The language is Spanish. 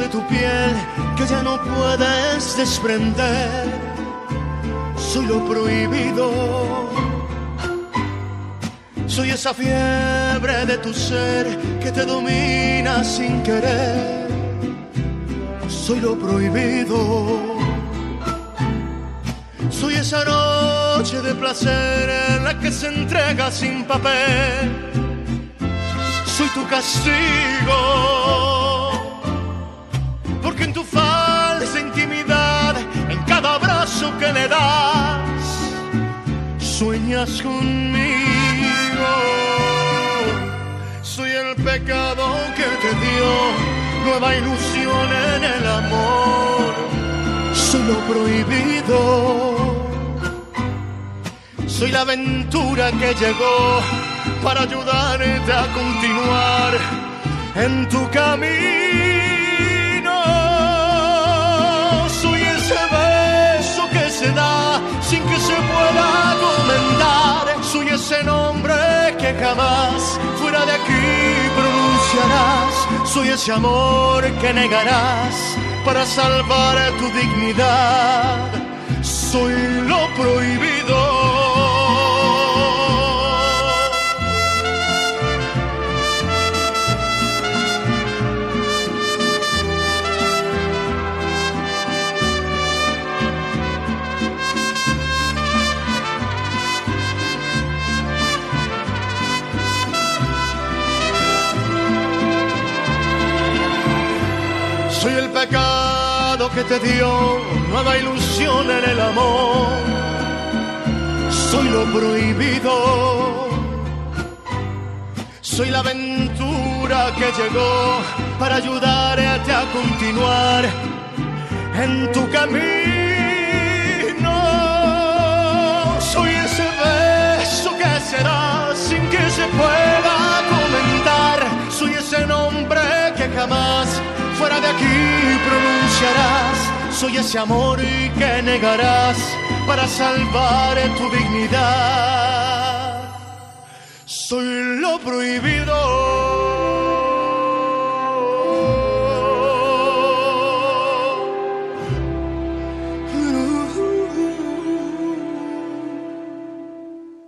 de tu piel que ya no puedes desprender. Soy lo prohibido. Soy esa fiebre de tu ser que te domina sin querer. Soy lo prohibido. Soy esa noche de placer en la que se entrega sin papel. Soy tu castigo, porque en tu falsa intimidad, en cada abrazo que le das, sueñas conmigo. Soy el pecado que te dio nueva ilusión en el amor. Soy lo prohibido. Soy la aventura que llegó para ayudarte a continuar en tu camino. Soy ese beso que se da sin que se pueda comentar. Soy ese nombre que jamás fuera de aquí pronunciarás. Soy ese amor que negarás para salvar tu dignidad. Soy lo prohibido. Soy el pecado que te dio nueva ilusión en el amor. Soy lo prohibido. Soy la aventura que llegó para ayudarte a continuar en tu camino. Soy ese beso que se da sin que se pueda comentar. Soy ese nombre que jamás fuera de aquí pronunciarás. Soy ese amor que negarás para salvar tu dignidad. Soy lo prohibido.